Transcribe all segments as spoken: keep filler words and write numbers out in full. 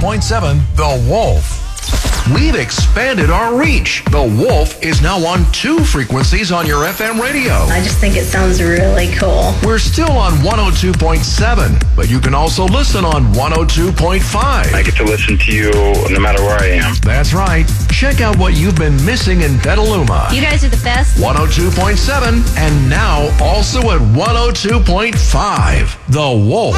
point seven The Wolf. We've expanded our reach. The Wolf is now on two frequencies on your F M radio. I just think it sounds really cool. We're still on one oh two point seven, but you can also listen on one oh two point five. I get to listen to you no matter where I am. That's right. Check out what you've been missing in Petaluma. You guys are the best. one oh two point seven, and now also at one oh two point five. The Wolf.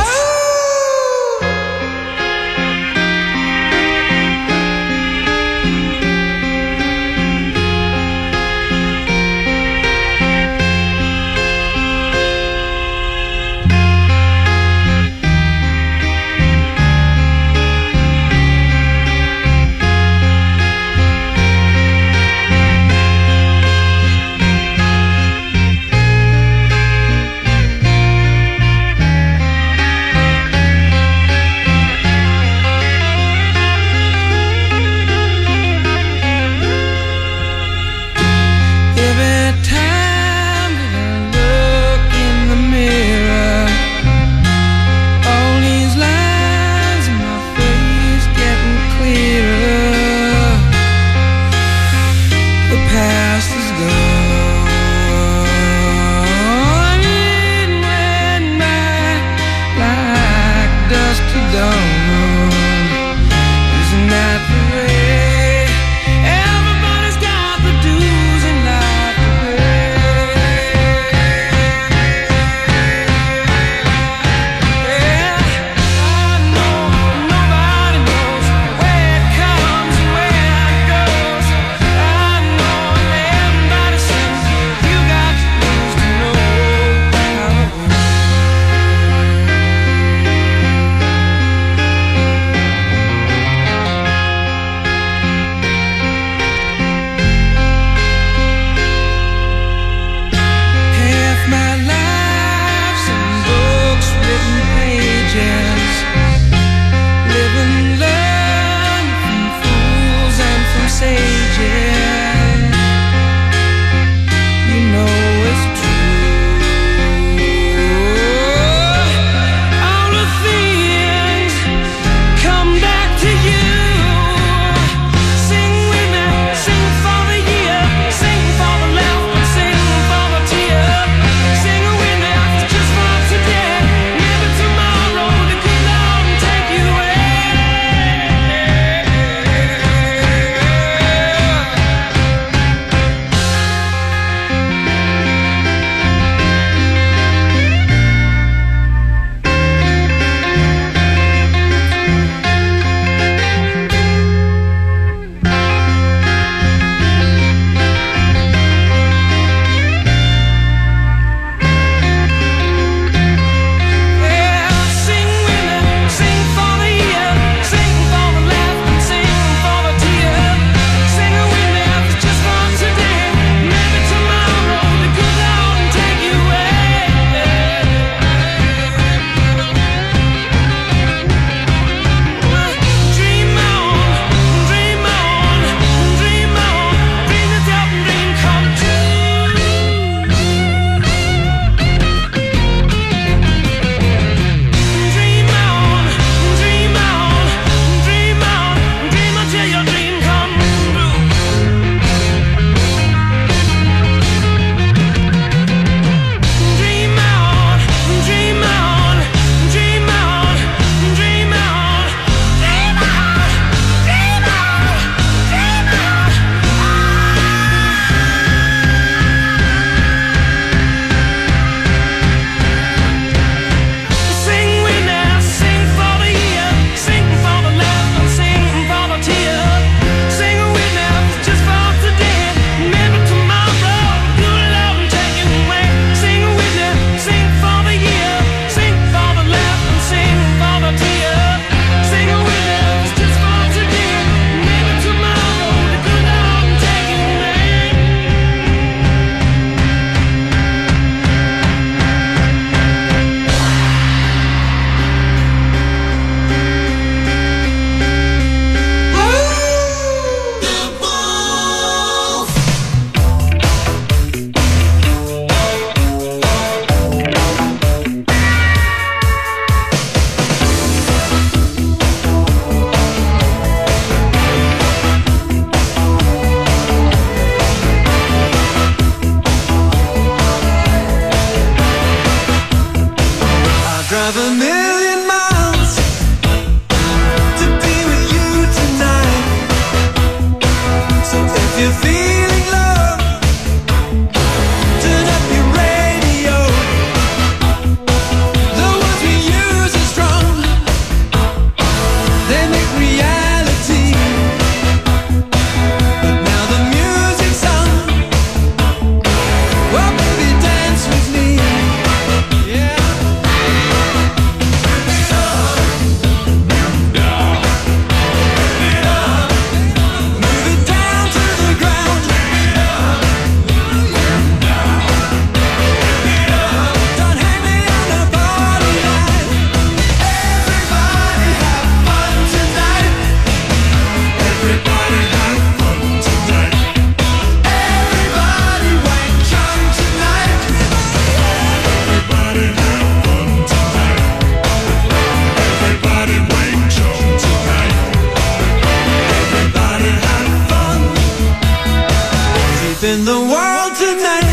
in the world tonight.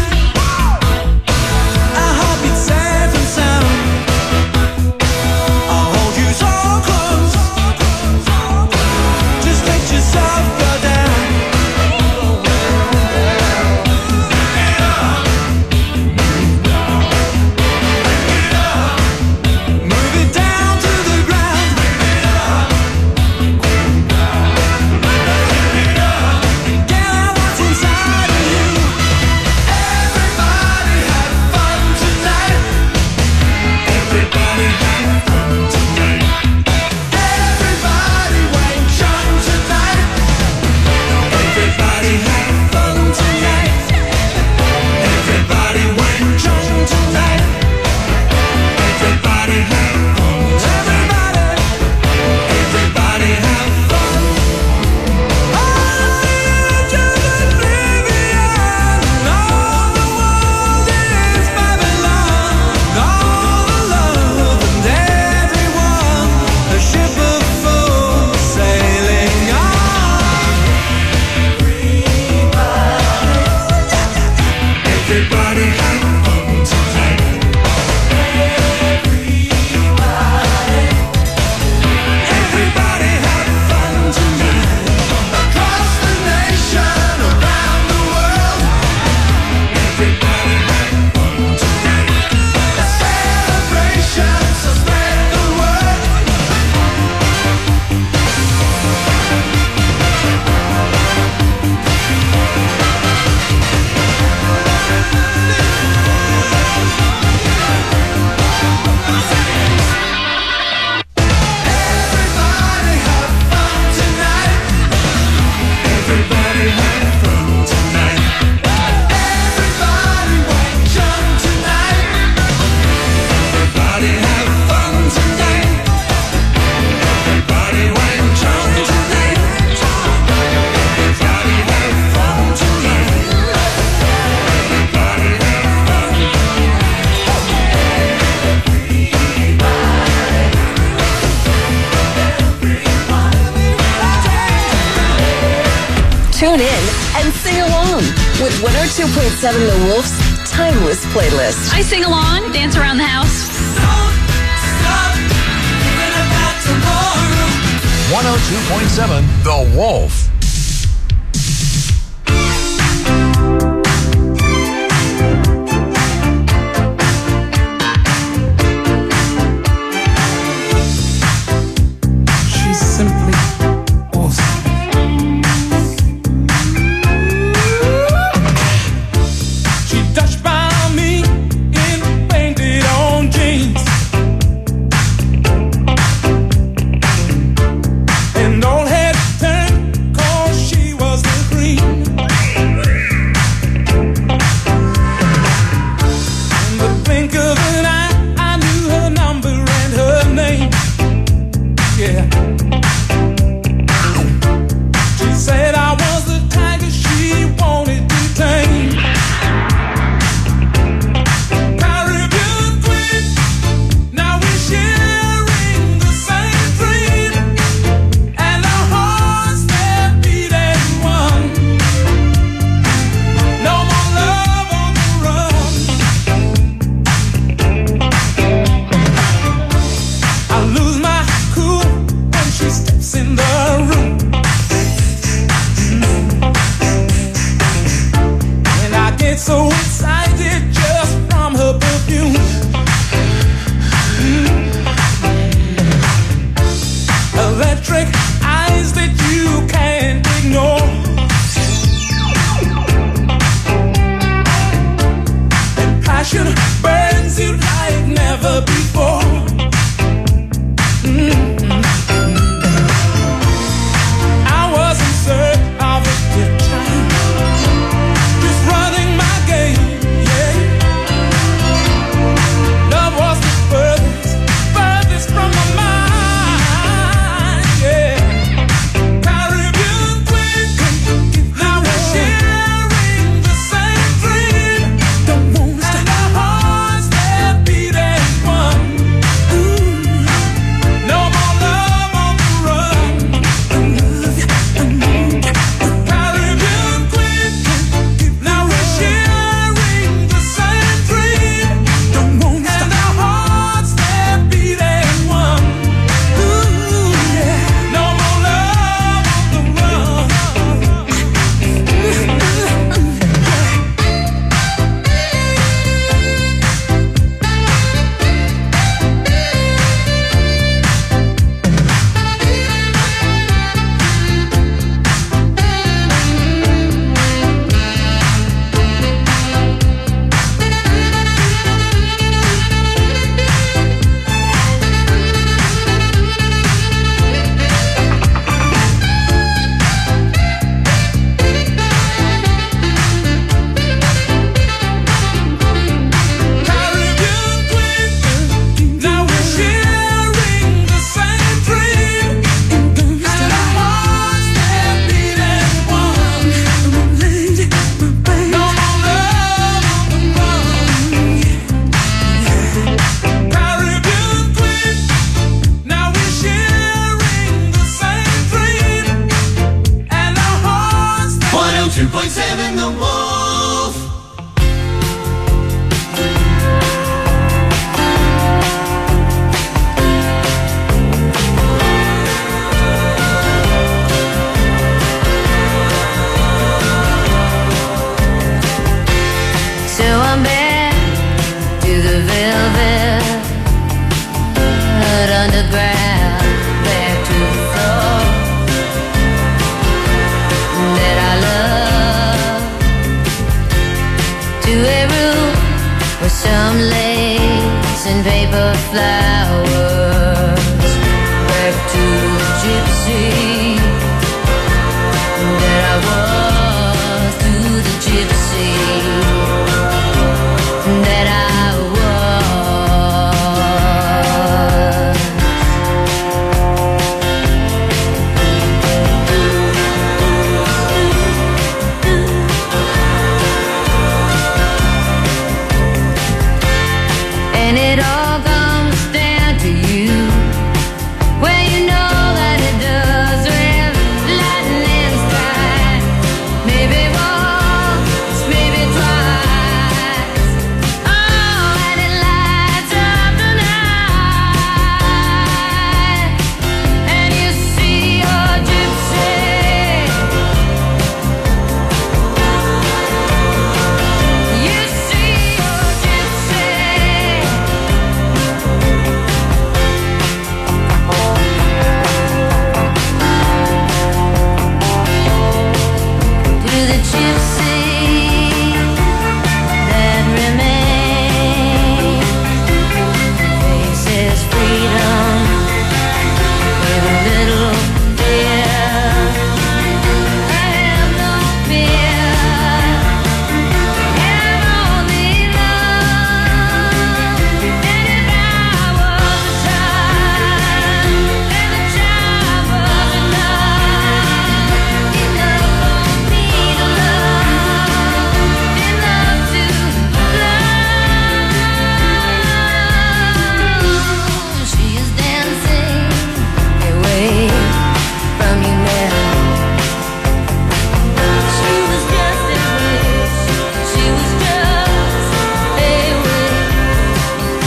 I hope it's safe and sound. I'll hold you so close. Just let yourself go down. Move it down to the ground. Get out what's inside of you. Everybody have fun tonight. Everybody have fun tonight. Everybody wait young tonight. Everybody have fun tonight. Everybody wait young tonight. Everybody have fun. Everybody, everybody have fun. On the edge of oblivion, all the world is Babylon. All the love and everyone, a ship of fools sailing on. Everybody have fun tonight. Everybody have fun tonight. Across the nation, around the world. Everybody have fun tonight. A celebration, so spread the word. Everybody have fun tonight. Everybody have fun tonight. Everybody wait young tonight. Everybody have fun tonight. Everybody wait young tonight. Everybody have fun tonight. Everybody have fun. Tune in and sing along with one oh two point seven The Wolf's Timeless Playlist. I sing along, dance around the house. Don't stop thinking about tomorrow. one oh two point seven The Wolf. She's simply awesome. She touched by me in painted on jeans, and all heads turned 'cause she was the queen. In the blink of an eye, I knew her number and her name. Yeah. She said I was the tiger she wanted to tame. Caribbean queen, now we're sharing the same dream, and our hearts that beat as one. No more love on the run. I lose my cool when she steps in the room. And I get so excited just from her perfume. Mm. Electric eyes that you can't ignore. And passion burns you like never before. I wasn't certain of a good time, just running my game. in paper flowers back to the gypsy that I was, to the gypsy that I was. And it all comes down to you. Well, you know that it does with lightning strike. Maybe once, maybe twice. Oh, and it lights up the night. And you see your gypsy. You see your gypsy. To the gypsy that remains, faces freedom with a little fear. I have no fear, have only love. And if I was a child, then the child was enough, enough for me to love, enough to love. She is dancing away from you now. She was just a wish, she was just a wish,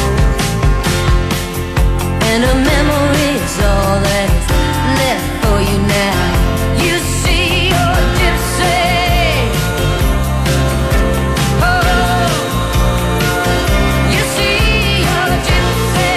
and a memory is all that is left for you now. You see your gypsy. Oh, you see your gypsy.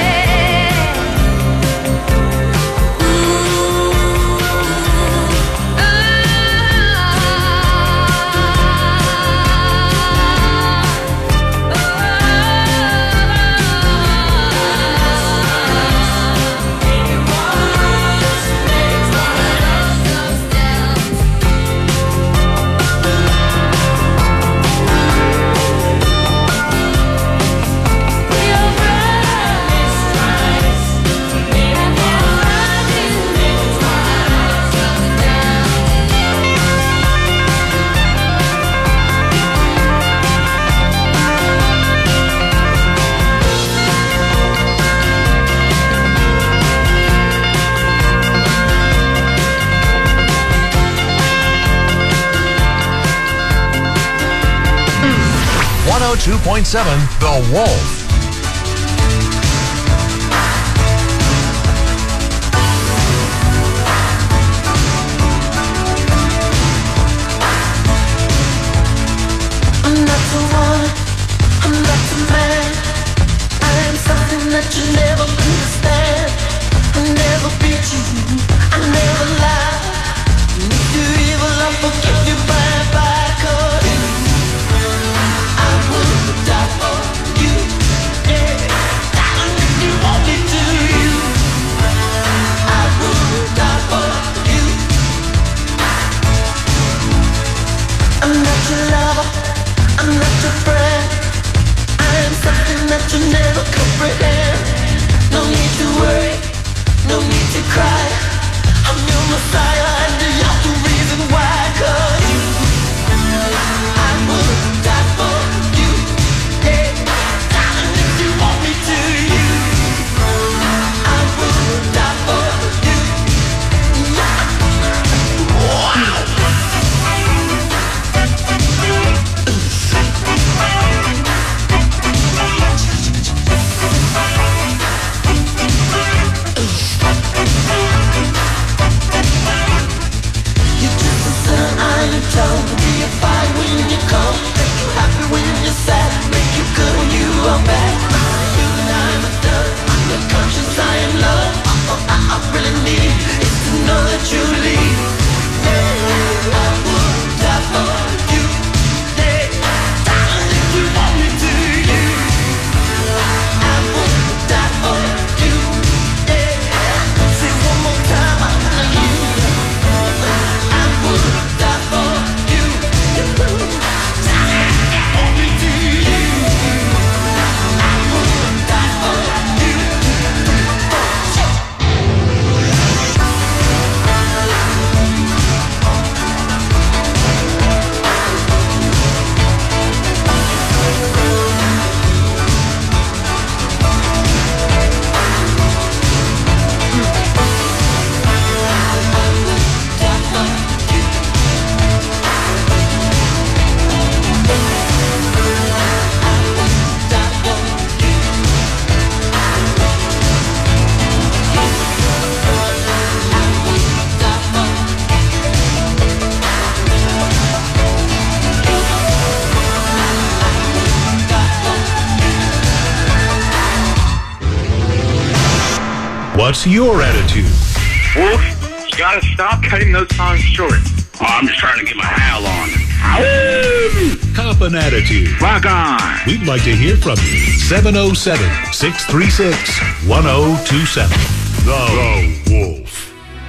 one oh two point seven The Wolf. I'm not the one, I'm not the man. I am something that you never understand. I never beat you, I never lie. If you evil, I'll forgive you bye bye. 'Cause I would die for you, yeah. Darling, if you want me to, you, I would die for you. I'm not your lover, I'm not your friend. I am something that you never comprehend. What's your attitude? Wolf, you gotta stop cutting those songs short. Oh, I'm just trying to get my howl on. Ow! Cop an attitude. Rock on. We'd like to hear from you. seven oh seven, six three six, one oh two seven. The, the Wolf.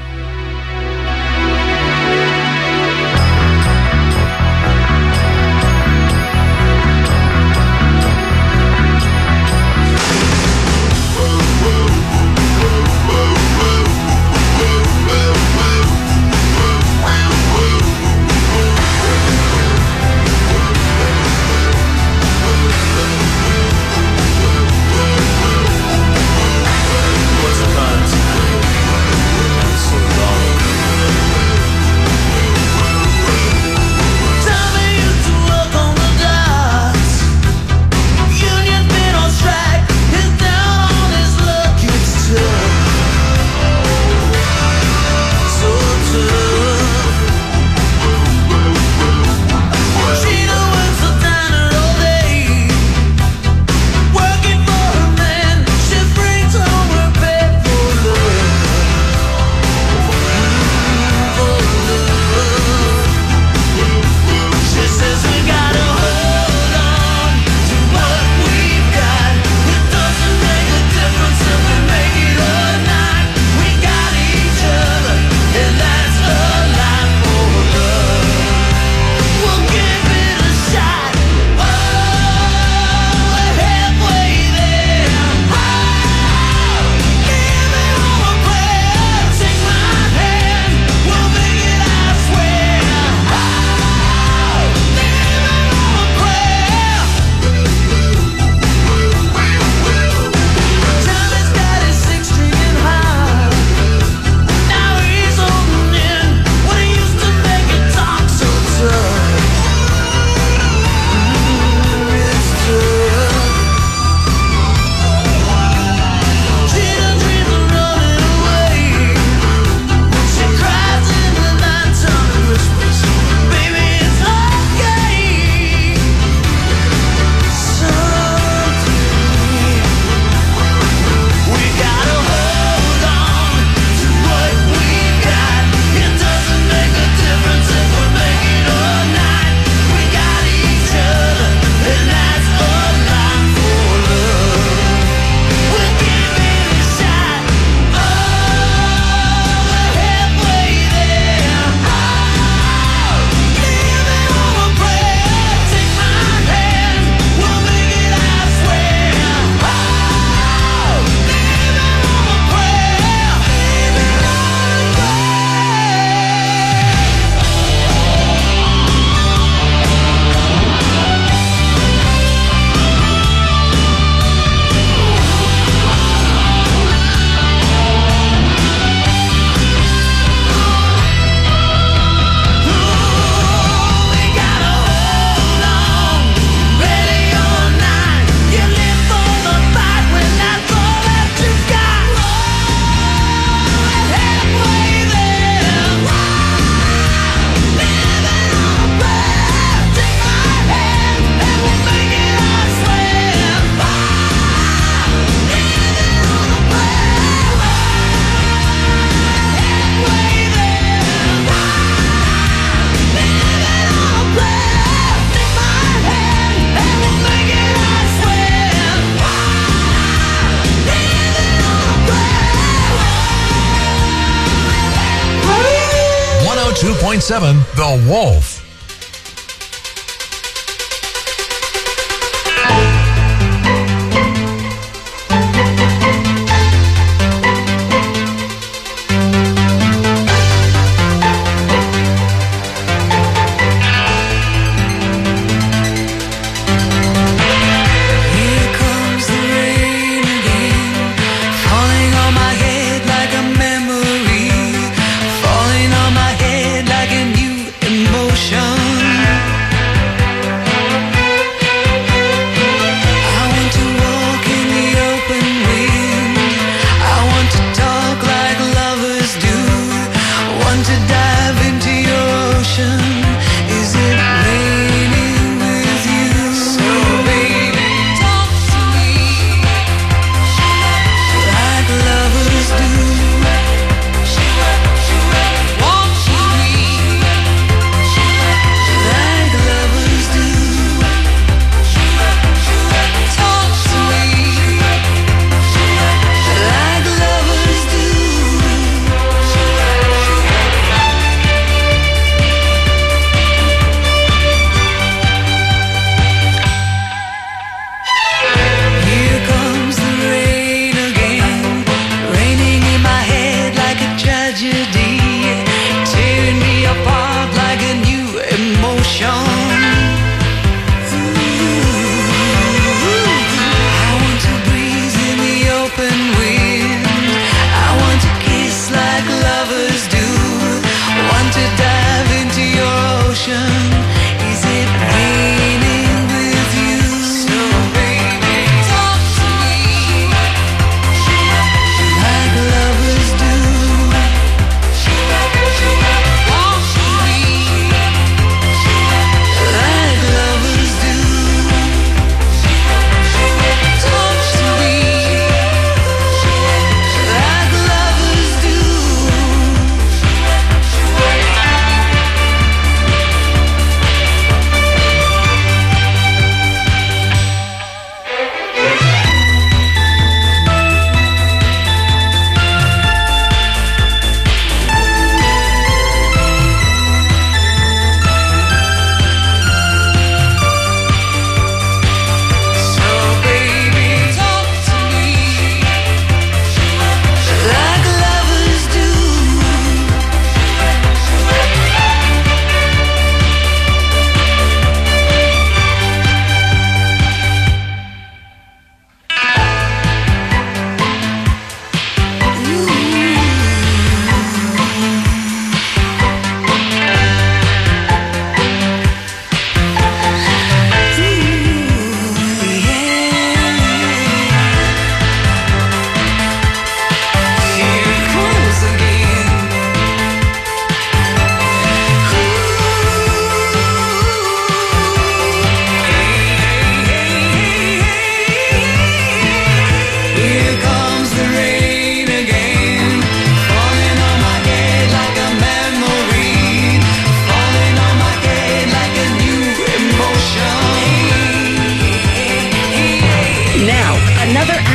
two point seven The Wolf. Emotion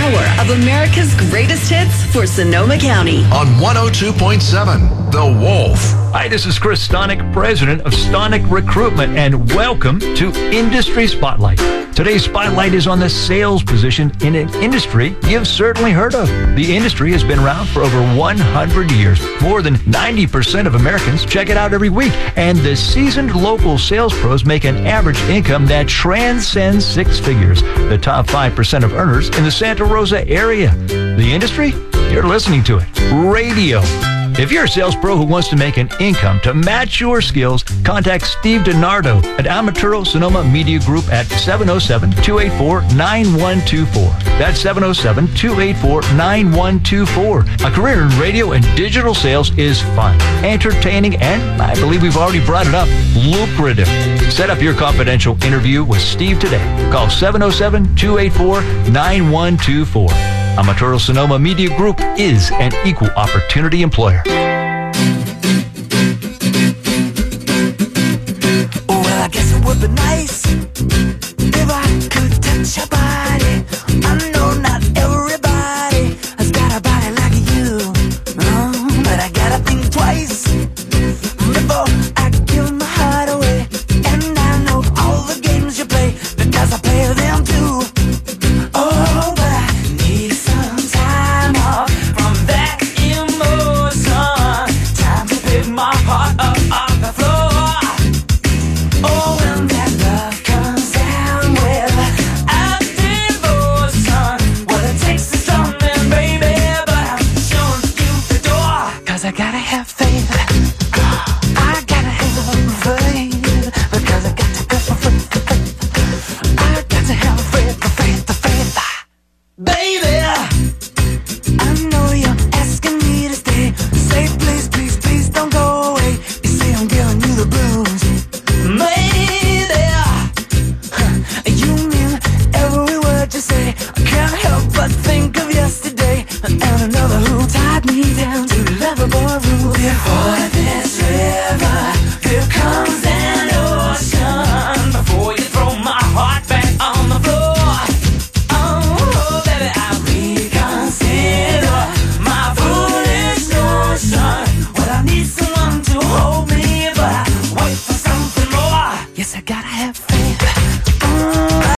hour of America's greatest hits for Sonoma County. On one oh two point seven, The Wolf. Hi, this is Chris Stonick, president of Stonick Recruitment, and welcome to Industry Spotlight. Today's spotlight is on the sales position in an industry you've certainly heard of. The industry has been around for over one hundred years. More than ninety percent of Americans check it out every week, and the seasoned local sales pros make an average income that transcends six figures. The top five percent of earners in the Santa Rosa area. The industry? You're listening to it. Radio. If you're a sales pro who wants to make an income to match your skills, contact Steve DiNardo at Amaturo Sonoma Media Group at seven oh seven, two eight four, nine one two four. That's seven oh seven, two eight four, nine one two four. A career in radio and digital sales is fun, entertaining, and I believe we've already brought it up, lucrative. Set up your confidential interview with Steve today. Call seven oh seven, two eight four, nine one two four. Amaturo Sonoma Media Group is an equal opportunity employer. Well, I guess it would be nice if I could touch your body. I know not everybody has got a body like you, oh, but I gotta think twice before I give my heart away. And I know all the games you play because I play them too. Oh, but I need some time off from that emotion. Time to pick my heart up off the floor. Oh, when that love comes down with a devotion, well, it takes a strong man, baby, but I'm showing you the door. Cause I gotta have faith. I gotta have faith. Because I got to go for faith, for faith. I got to have faith, for faith, for faith. Baby, I know you're asking me to stay. Say please, please, please don't go away. You say I'm giving you the blues. Maybe huh, you mean every word you say. I can't help but think of yesterday and another who tied me down to lovable rules. Before